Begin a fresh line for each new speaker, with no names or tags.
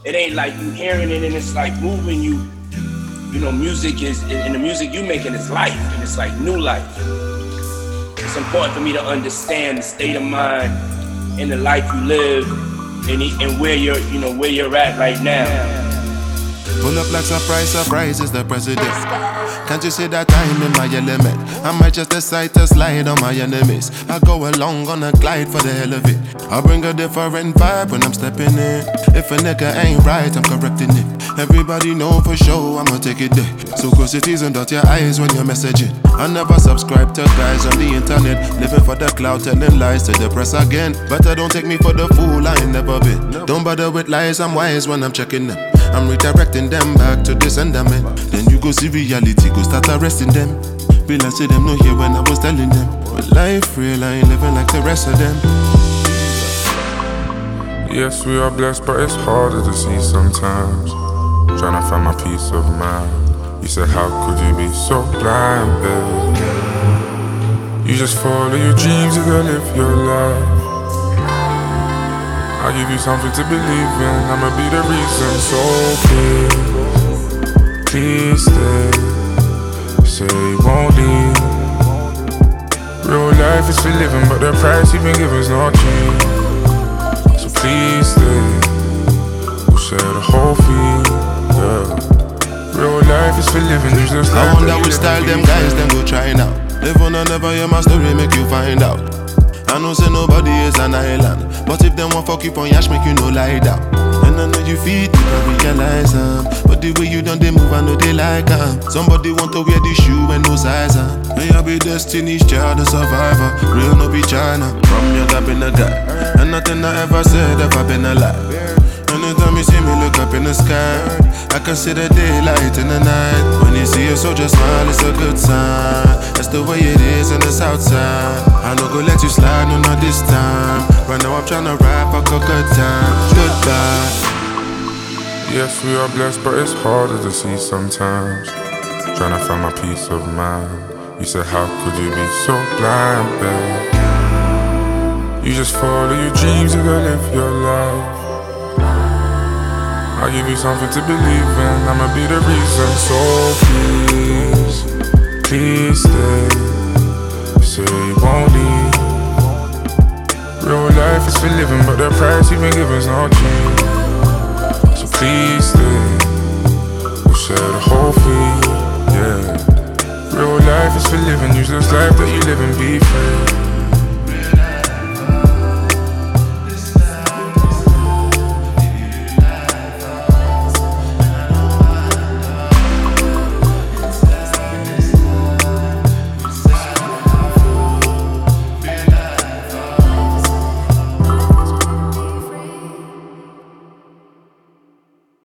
it ain't like you hearing it and it's like moving you. You know, music is, and the music you making is life, and it's like new life. It's important for me to understand the state of mind and the life you live, and where you're, you know, where you're at right now.
Pull up like surprise, surprise is the president. Can't you see that I'm in my element? I might just decide to slide on my enemies. I go along on a glide for the hell of it. I bring a different vibe when I'm stepping in. If a nigga ain't right, I'm correcting it. Everybody know for sure I'ma take it there. So cross your T's and dot your I's when you're messaging. I never subscribe to guys on the internet, living for the cloud, telling lies to the press again. Better don't take me for the fool, I ain't never been. Don't bother with lies, I'm wise when I'm checking them. I'm redirecting them back to the sentiment. Then you go see reality, go start arresting them. Realize them no hear when I was telling them. But life real, I ain't living like the rest of them.
Yes, we are blessed, but it's harder to see sometimes. Trying to find my peace of mind. You said, how could you be so blind, babe? You just follow your dreams, you gotta live your life. I'll give you something to believe in, I'ma be the reason. So please stay. Say you won't leave. Real life is for living, but the price you've been given's not cheap. So please stay. We'll share the whole fee, yeah. Real life is for living, you just
I wonder which style them guys them go try now. Live on and never hear my story, make you find out. I know say nobody is an island, but if them want fuck you on yash, make you no lie down. And I know you feel deep, I realize but the way you done they move, I know they like somebody want to wear the shoe and no size May I be Destiny's Child, a survivor. Real no be China. From young I've been a guy, and nothing I ever said ever been a lie. Anytime you see me look up in the sky, I can see the daylight in the night. When you see a soldier smile, it's a good sign. That's the way it is in the south side. I no go let you slide, no not this time. Right now I'm tryna rap a good time. Goodbye.
Yes, we are blessed, but it's harder to see sometimes. Trying to find my peace of mind. You said, how could you be so blind, babe? You just follow your dreams, you gotta live your life. I'll give you something to believe in, I'ma be the reason. So please stay. Say you won't leave. Real life is for living, but the price you've been given's not cheap.